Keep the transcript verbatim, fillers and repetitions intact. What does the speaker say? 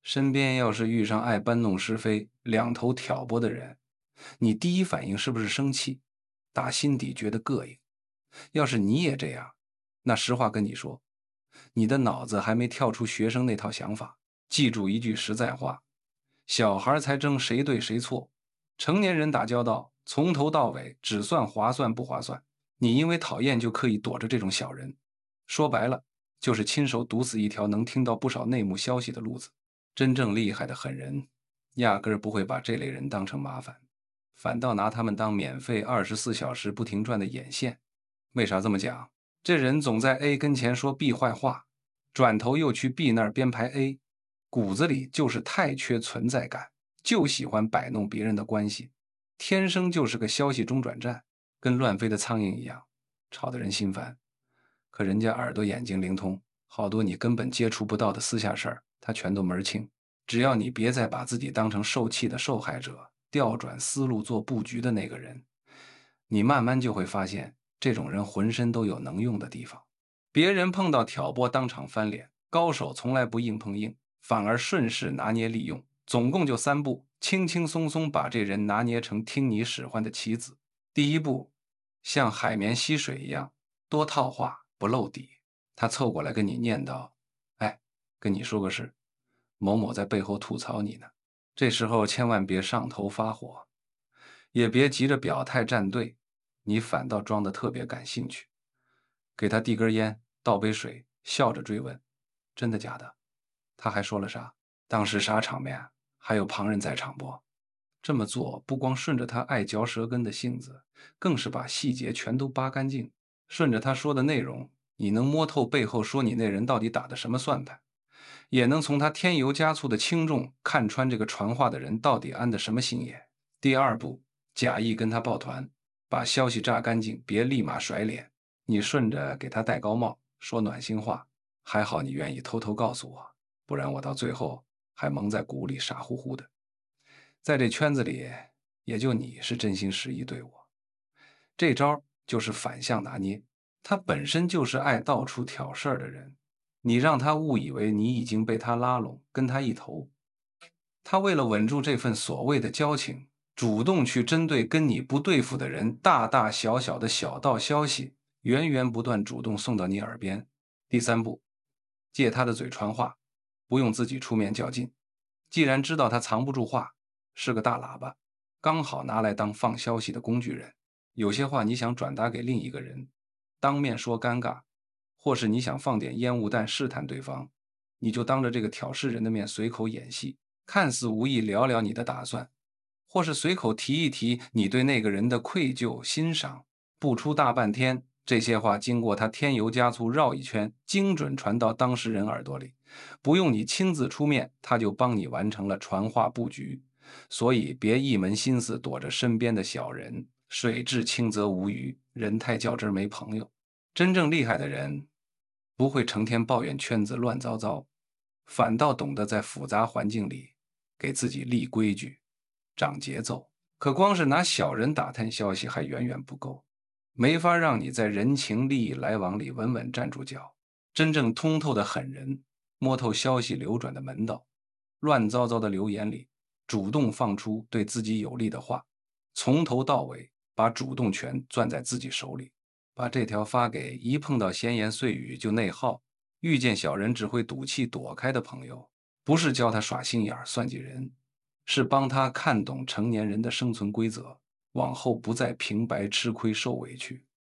身边要是遇上爱搬弄是非、两头挑拨的人，你第一反应是不是生气？打心底觉得膈应。要是你也这样，那实话跟你说，你的脑子还没跳出学生那套想法。记住一句实在话：小孩才争谁对谁错，成年人打交道从头到尾只算划算不划算。你因为讨厌就刻意躲着这种小人，说白了就是亲手堵死一条能听到不少内幕消息的路子。真正厉害的狠人，压根儿不会把这类人当成麻烦，反倒拿他们当免费二十四小时不停转的眼线。为啥这么讲？这人总在 A 跟前说 B 坏话，转头又去 B 那儿编排 A，骨子里就是太缺存在感，就喜欢摆弄别人的关系，天生就是个消息中转站，跟乱飞的苍蝇一样，吵得人心烦。可人家耳朵眼睛灵通，好多你根本接触不到的私下事儿，他全都门儿清。只要你别再把自己当成受气的受害者，调转思路做布局的那个人，你慢慢就会发现，这种人浑身都有能用的地方。别人碰到挑拨当场翻脸，高手从来不硬碰硬，反而顺势拿捏利用。总共就三步，轻轻松松把这人拿捏成听你使唤的棋子。第一步，像海绵吸水一样，多套话不露底。他凑过来跟你念叨：“哎，跟你说个事，某某在背后吐槽你呢。”这时候千万别上头发火，也别急着表态站队，你反倒装得特别感兴趣，给他递根烟，倒杯水，笑着追问：“真的假的？他还说了啥？当时啥场面？还有旁人在场不？”这么做不光顺着他爱嚼舌根的性子，更是把细节全都扒干净。顺着他说的内容，你能摸透背后说你那人到底打的什么算盘，也能从他添油加醋的轻重看穿这个传话的人到底安的什么心眼。第二步，假意跟他抱团，把消息榨干净，别立马甩脸。你顺着给他戴高帽，说暖心话。还好你愿意偷偷告诉我，不然我到最后还蒙在鼓里傻乎乎的。在这圈子里，也就你是真心实意对我。这招就是反向拿捏，他本身就是爱到处挑事儿的人，你让他误以为你已经被他拉拢，跟他一头。他为了稳住这份所谓的交情，主动去针对跟你不对付的人，大大小小的小道消息，源源不断主动送到你耳边。第三步，借他的嘴传话，不用自己出面较劲。既然知道他藏不住话，是个大喇叭，刚好拿来当放消息的工具人。有些话你想转达给另一个人，当面说尴尬，或是你想放点烟雾弹试探对方，你就当着这个挑事人的面随口演戏，看似无意聊聊你的打算，或是随口提一提你对那个人的愧疚欣赏，不出大半天，这些话经过他添油加醋绕一圈，精准传到当事人耳朵里，不用你亲自出面，他就帮你完成了传话布局。所以别一门心思躲着身边的小人，水至清则无鱼，人太较真没朋友。真正厉害的人，不会成天抱怨圈子乱糟糟，反倒懂得在复杂环境里给自己立规矩、长节奏。可光是拿小人打探消息还远远不够，没法让你在人情利益来往里稳稳站住脚。真正通透的狠人，摸透消息流转的门道，乱糟糟的流言里，主动放出对自己有利的话，从头到尾把主动权攥在自己手里。把这条发给一碰到闲言碎语就内耗，遇见小人只会赌气躲开的朋友，不是教他耍心眼儿算计人，是帮他看懂成年人的生存规则，往后不再平白吃亏受委屈。